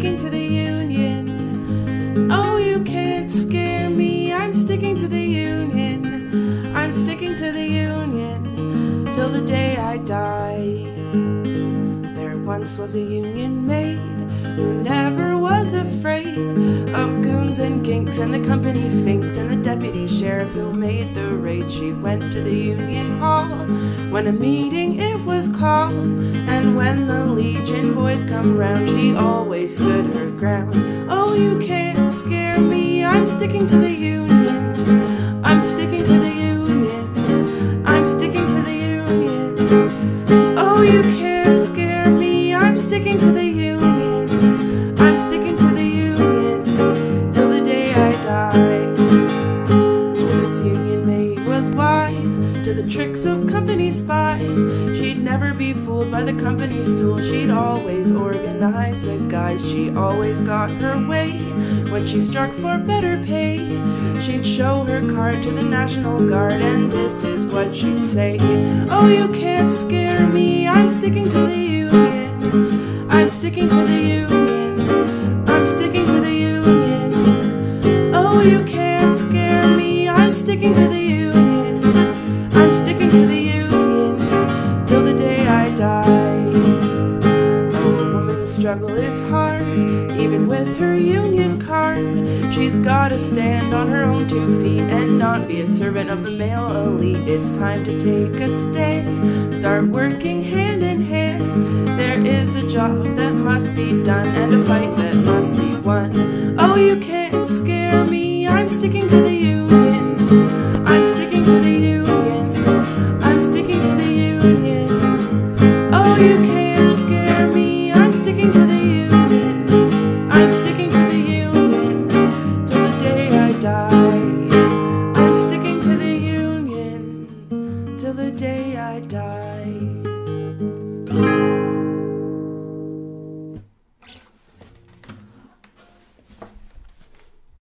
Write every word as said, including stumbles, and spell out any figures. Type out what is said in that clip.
sticking to the union. Oh, you can't scare me, I'm sticking to the union. I'm sticking to the union till the day I die. There once was a union maid who never was afraid of goons and ginks and the company finks and the deputy sheriff who made the raid. She went to the union hall when a meeting it was called, and when the Legion boys come round, she always stood her ground. Oh, you can't scare me, I'm sticking to the union. I'm sticking to the union. I'm sticking to the union. Oh, you can't scare me, I'm sticking to the union. I'm sticking to the union till the day I die. Oh, this union maid was wise to the tricks of company spies. She'd never be fooled by the company stool. She'd always organize the guys. She always got her way when she struck for better pay. She'd show her card to the National Guard, and this is what she'd say. Oh, you can't scare me, I'm sticking to the union. I'm sticking to the union. I'm sticking to the union. Oh, you can't scare me, I'm sticking to the union. I'm sticking to the union till the day I die. Oh, a woman's struggle is hard, even with her union card. She's gotta stand on her own two feet and not be a servant of the male elite. It's time to take a stand, start working hand in hand. There is a job that must be done and a fight that must be won. Oh, you can't scare